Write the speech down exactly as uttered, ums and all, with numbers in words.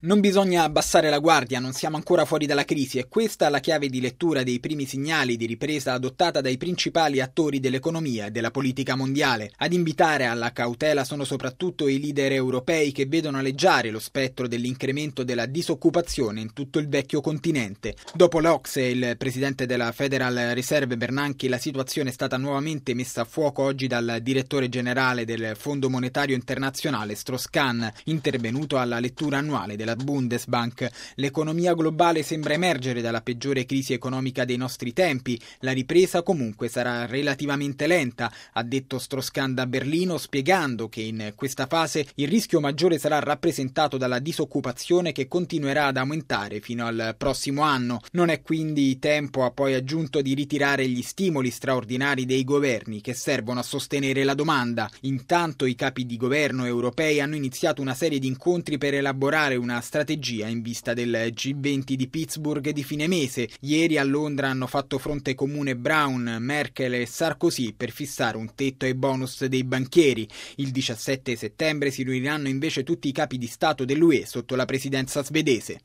Non bisogna abbassare la guardia, non siamo ancora fuori dalla crisi e questa è la chiave di lettura dei primi segnali di ripresa adottata dai principali attori dell'economia e della politica mondiale. Ad invitare alla cautela sono soprattutto i leader europei che vedono aleggiare lo spettro dell'incremento della disoccupazione in tutto il vecchio continente. Dopo l'O C S E e il presidente della Federal Reserve Bernanke, la situazione è stata nuovamente messa a fuoco oggi dal direttore generale del Fondo Monetario Internazionale Strauss-Kahn, intervenuto alla lettura annuale della Bundesbank. L'economia globale sembra emergere dalla peggiore crisi economica dei nostri tempi. La ripresa comunque sarà relativamente lenta, ha detto Strauss-Kahn da Berlino, spiegando che in questa fase il rischio maggiore sarà rappresentato dalla disoccupazione che continuerà ad aumentare fino al prossimo anno. Non è quindi tempo, ha poi aggiunto, di ritirare gli stimoli straordinari dei governi che servono a sostenere la domanda. Intanto i capi di governo europei hanno iniziato una serie di incontri per elaborare una strategia in vista del G venti di Pittsburgh di fine mese. Ieri a Londra hanno fatto fronte comune Brown, Merkel e Sarkozy per fissare un tetto ai bonus dei banchieri. Il diciassette settembre si riuniranno invece tutti i capi di Stato dell'U E sotto la presidenza svedese.